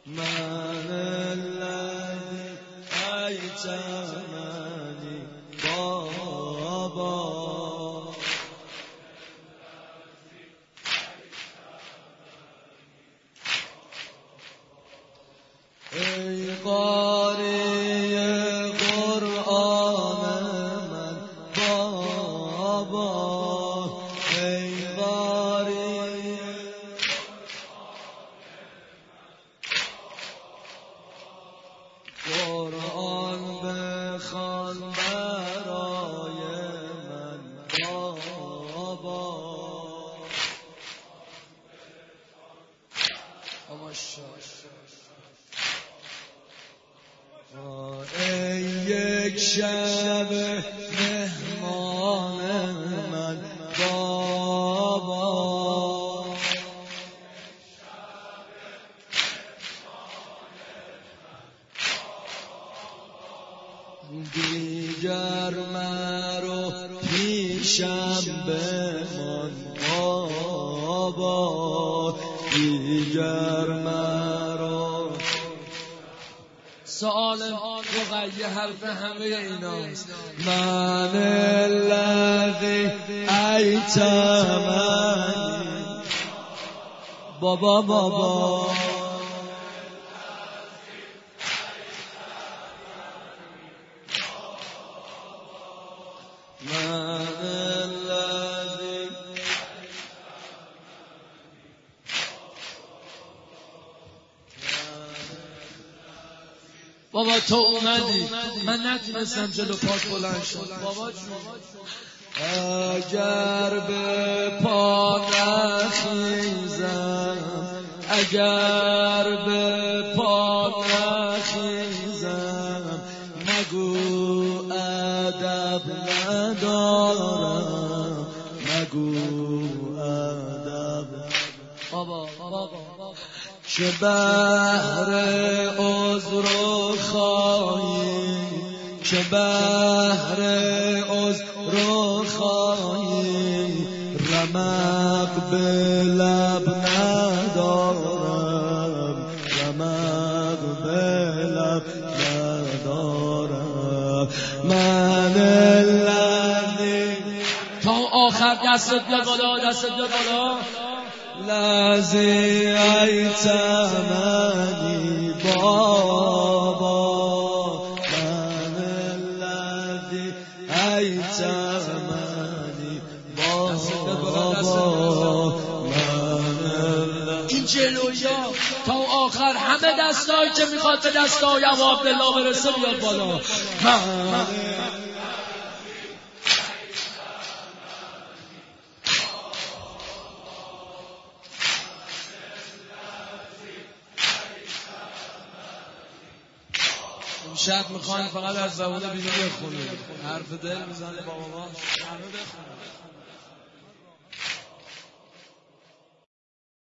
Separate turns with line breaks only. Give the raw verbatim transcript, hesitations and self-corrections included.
من الذي أيتمني بابا ای قاری قرآن من بابا ای قاری قرآن بخوان برای من بابا ای یک شب مهمان من بابا دیگر مرو پیشم بمان بابا دیگر مرو.
سؤال رقیه حرف همه ایناست.
من الذی ایتمنی بابا بابا من الذی
بابا تو اومدی من نتونستم جلو پاک بلند شد. بابا جون
اگر به پا نخیزم اگر به پا نخیزم مگو ادب ندارم مگو ادب
بابا بابا
چه بهر عذر و خواهی چه بهر عذر و خواهی رمق به لب ندارم رمق به لب ندارم من الذی
تا آخر دستت بیاد بالا دستت بیاد بالا
الذی ایتمنی بابا من الذی ایتمنی بابا من
این جلویا تا آخر همه دستایی که میخواد به دستای ابا عبدالله برسه بیاد بالا. من شب میخواین فقط از زبان بیرون بخونید حرف دل میزنه بابا همه بخونید.